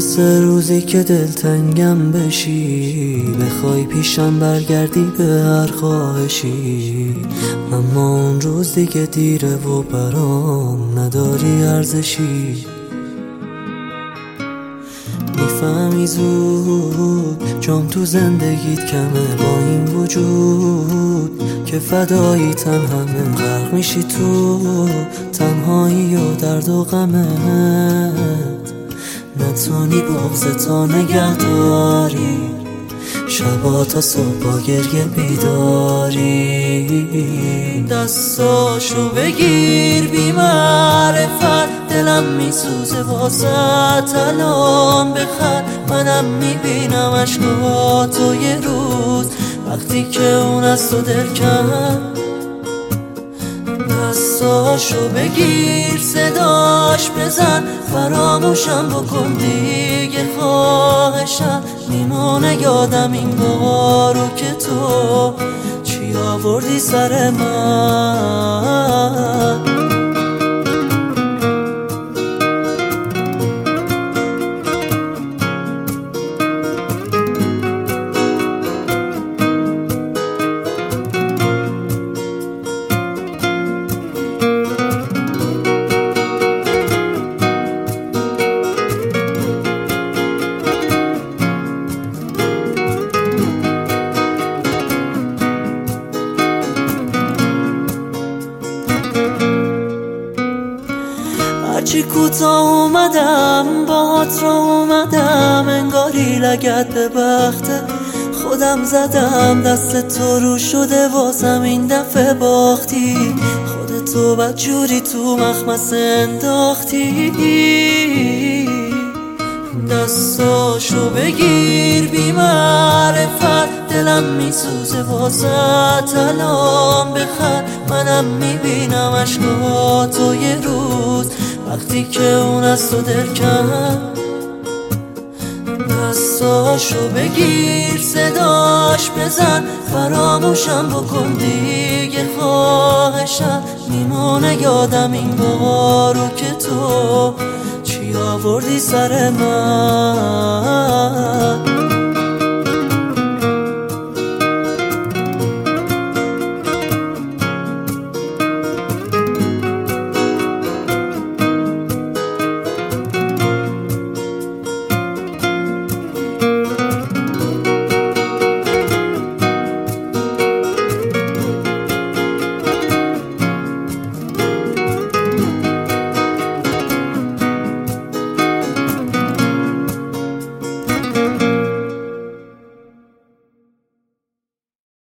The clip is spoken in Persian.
میرسه روزی که دلتنگم بشی، بخوای پیشم برگردی به هر خواهشی، اما اون روز دیگه دیره و برام نداری ارزشی. میفهمی زود جام تو زندگیت کمه، با این وجود که فدایی همه غرق میشی تو تنهایی و درد و غمت، نتونی بغضتو نگه داری، شبا تا صبح با گریه بیداری. دستاشو بگیر بی معرفت، دلم میسوزه واسه الان بخند، منم میبینم عشقاتو یه روز وقتی که اون از تو دل کند. دستاشو بگیر صداش بزن، فراموشم بکن دیگه خواهشم، میمونه یادم این بارو که تو چی آوردی سر من. هرچی کوتاه اومدم باهات رو اومدم، انگاری لگد به بخته خودم زدم، دست تو رو شده واسم این دفعه باختی، خودتو بدجوری تو مخمسه انداختی. دستاشو بگیر بی معرفت، دلم میسوزه واسه الان بخند، منم میبینم عشقاتو یه روز وقتی که اون از تو دل کند. دستاشو بگیر صداش بزن، فراموشم بکن دیگه خواهشم، میمونه یادم این بارو که تو چی آوردی سر من.